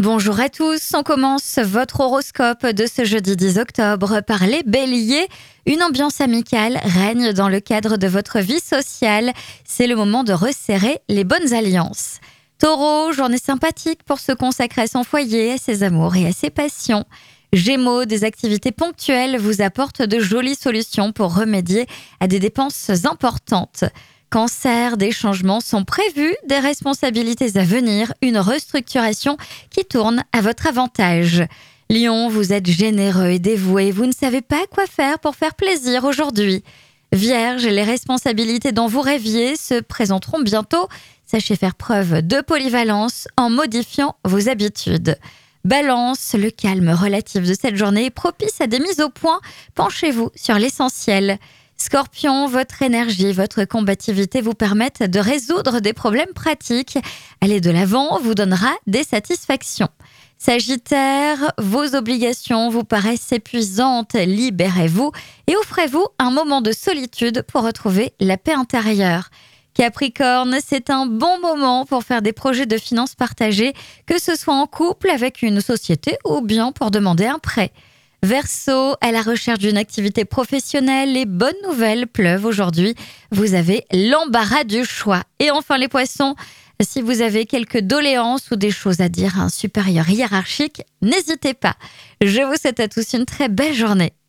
Bonjour à tous, on commence votre horoscope de ce jeudi 10 octobre par les béliers. Une ambiance amicale règne dans le cadre de votre vie sociale. C'est le moment de resserrer les bonnes alliances. Taureau, journée sympathique pour se consacrer à son foyer, à ses amours et à ses passions. Gémeaux, des activités ponctuelles vous apportent de jolies solutions pour remédier à des dépenses importantes. Cancer, des changements sont prévus, des responsabilités à venir, une restructuration qui tourne à votre avantage. Lion, vous êtes généreux et dévoué, vous ne savez pas quoi faire pour faire plaisir aujourd'hui. Vierge, les responsabilités dont vous rêviez se présenteront bientôt. Sachez faire preuve de polyvalence en modifiant vos habitudes. Balance, le calme relatif de cette journée est propice à des mises au point. Penchez-vous sur l'essentiel. Scorpion, votre énergie, votre combativité vous permettent de résoudre des problèmes pratiques. Aller de l'avant vous donnera des satisfactions. Sagittaire, vos obligations vous paraissent épuisantes. Libérez-vous et offrez-vous un moment de solitude pour retrouver la paix intérieure. Capricorne, c'est un bon moment pour faire des projets de finances partagées, que ce soit en couple avec une société ou bien pour demander un prêt. Verseau, à la recherche d'une activité professionnelle, les bonnes nouvelles pleuvent aujourd'hui. Vous avez l'embarras du choix. Et enfin les poissons, si vous avez quelques doléances ou des choses à dire à un supérieur hiérarchique, n'hésitez pas. Je vous souhaite à tous une très belle journée.